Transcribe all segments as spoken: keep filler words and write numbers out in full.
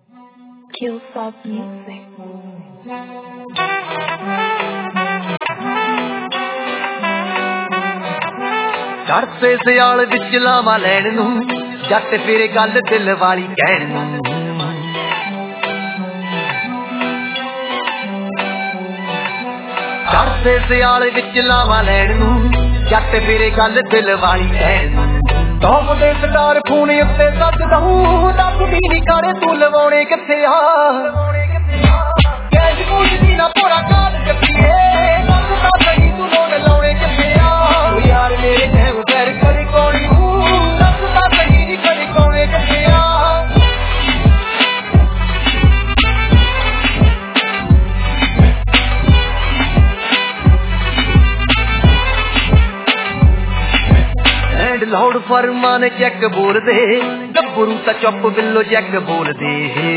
Kill Soft Music. ਚੜ੍ਹਦੇ ਸਿਆਲ ਵਿੱਚ ਲਾਵਾਂ ਲੈਣ ਨੂੰ ਜੱਟ ਫਿਰ ਗੱਲ ਦਿਲ ਵਾਲੀ ਕਹਿਣ ਨੂੰ ਚੜ੍ਹਦੇ ਸਿਆਲ ਵਿੱਚ ਲਾਵਾਂ ਲੈਣ ਨੂੰ ਜੱਟ ਫਿਰ ਗੱਲ ਦਿਲ ਵਾਲੀ ਕਹਿਣ ਨੂੰ ਟੌਪ ਦੇ ਸਟਾਰ ਫੋਨ ਉੱਤੇ ਸੱਜਦਾ ਹੂੰ ਦੱਸਦੀ ਨੀ ਕਰ ਤੂੰ ਲਵਾਉਣੇ ਕਿੱਥੇ ਆ ਕੈਸ਼ ਪੁੱਛਦੀ ਨਾ ਪੂਰਾ ਕਾਦ ਜੱਟੀਏ ਦੱਸਦਾ ਸਹੀ ਤੂੰ ਲੋਨ ਲਾਉਣੇ ਕਿੱਥੇ ਆ ਓ ਯਾਰ ਮੇਰੇ ਕਹਿਮ ਕਰ ਕਰੀ ਕੋਣੀ ਹੂੰ ਦੱਸਦਾ ਸਹੀ ਨੀ ਕਰੀ ਕੋਣੇ ਕਿੱਥੇ ਆ ਲਾਉਡ ਫਰਮਾਂ ਨੇ ਚੈੱਕ ਬੋਲਦੇ ਗੱਭਰੂ ਤਾਂ ਚੁੱਪ ਬਿੱਲੋ ਜੈਕ ਬੋਲਦੇ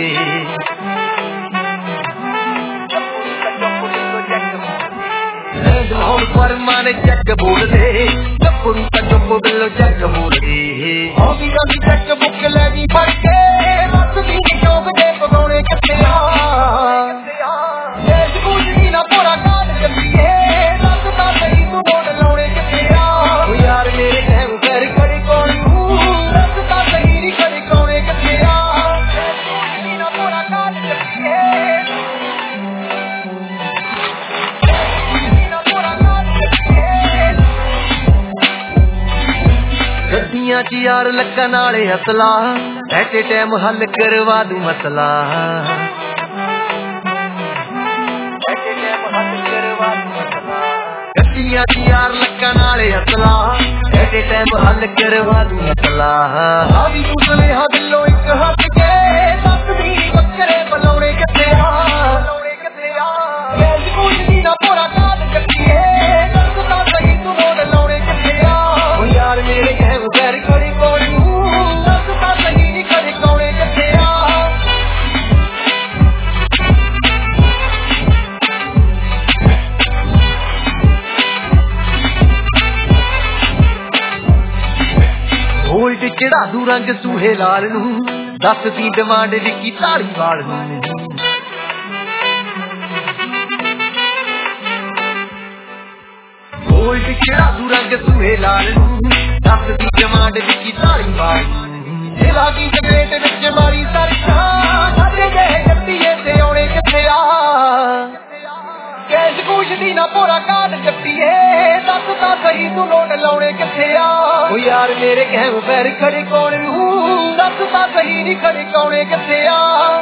ਲਾਉਡ ਫਰਮਾਂ ਨੇ ਚੈੱਕ ਬੋਲਦੇ ਗੱਭਰੂ ਤਾਂ ਚੁੱਪ ਬਿੱਲੋ ਜੈਕ ਬੋਲਦੇ ਹੋ ਵੀ ਗੱਲ ਚੈੱਕ ਬੁੱਕ ਲੈ ਜੀ ਫੜ ਕੇ ਰੱਖਦੀ ਨੀ ਚੋਬ ਦੇ ਪਗਾਉਣੇ ਕਿੱਥੇ ਆ ਜੇ ਸਕੂਲੀ ਨਾ ਪੂਰਾ ਕਾਦ ਜੱਟੀਏ ਦੱਸਦਾ ਸਹੀ ਤੂੰ ਨੋਟ ਲਾਉਣੇ ਕਿੱਥੇ ਆ ਓ ਯਾਰ ਮੇਰੇ ਕਹਿਮ ਕਰ ਕਰੀ ਕੋਣੀ ਹੂੰ ਦੱਸਦਾ ਸਹੀ ਨੀ ਕਰੀ ਕੋਣੇ ਕਿੱਥੇ ਆ ਸਕੂਲੀ ਨਾ ਪੂਰਾ ਕਾਦ ਜੱਟੀਏ ਗੱਡੀਆਂ ਚ ਯਾਰ ਲੱਕਾਂ ਨਾਲੇ ਹਸਲਾ ਐਟੇ ਟਾਈਮ ਹੱਲ ਕਰਵਾ ਦੂੰ ਮਸਲਾ ਐਟੇ ਟਾਈਮ ਹੱਲ ਕਰਵਾ ਦੂੰ ਮਸਲਾ ਗੱਡੀਆਂ ਚ ਯਾਰ ਲੱਕਾਂ ਨਾਲੇ ਹਸਲਾ ਐਟੇ ਟਾਈਮ ਹੱਲ ਕਰਵਾ ਦੂੰ ਮਸਲਾ ਆ ਵੀ ਤੂੰ ਸੁਨੇਹਾ ਦਿਲੋਂ ਇੱਕ ਹੱਥ ਕੇ ਦੱਸਦੀ ਬੱਕਰੇ ਬੁਲਾਉਣੇ ਕਿੱਥੇ ਆ ਬੁਲਾਉਣੇ ਕਿੱਥੇ ਆ ਕੈਸ਼ ਪੁੱਛਦੀ ਨਾ ਪੂਰਾ ਕਾਦ ਜੱਟੀਏ ਦੱਸਦਾ ਸਹੀ ਤੂੰ ਨੋਟ ਲਾਉਣੇ ਕਿੱਥੇ ਆ ਓ ਯਾਰ ਮੇਰੇ ਕਹਿਮ ਕਰ ਕਰੀ ਕੋਣੀ ਹੂੰ ਦੱਸਦਾ ਸਹੀ ਨੀ ਕਰੀ ਕੋਣੇ ਕਿੱਥੇ ਆ ਗੋਲਡ ਚੜਾ ਦੂ ਰੰਗ ਸੂਹੇ ਲਾਲ ਨੂੰ ਦੱਸਦੀ ਡਿਮਾਂਡ ਵਿੱਕੀ ਧਾਲੀਵਾਲ ਨੂੰ ਗੋਲਡ ਚੜਾ ਦੂ ਰੰਗ ਸੂਹੇ ਲਾਲ ਨੂੰ ਦੱਸਦੀ ਡਿਮਾਂਡ ਵਿੱਕੀ ਧਾਲੀਵਾਲ ਇਹ ਲਾਗੀ ਜਗੇਟ ਵਿੱਚ ਮਾਰੀ ਸਰਕਾ ਸਾਡੇ ਜਿਹੇ ਜੱਟੀਏ ਤੇ ਆਉਣੇ ਕਿੱਥੇ ਆ ਕੈਸ਼ ਪੁੱਛਦੀ ਨਾ ਪੂਰਾ ਕਾਦ ਜੱਟੀਏ ਦੱਸਦਾ ਸਹੀ ਤੂੰ ਨੋਟ ਲਾਉਣੇ ਕਿੱਥੇ ਆ ਓ ਯਾਰ ਮੇਰੇ ਕਹਿਮ ਪੈਰ ਖੜੀ ਕੋਣ ਨੂੰ ਦੱਸਦਾ ਸਹੀ ਨੀ ਖੜੀ ਕੋਣੇ ਕਿੱਥੇ ਆ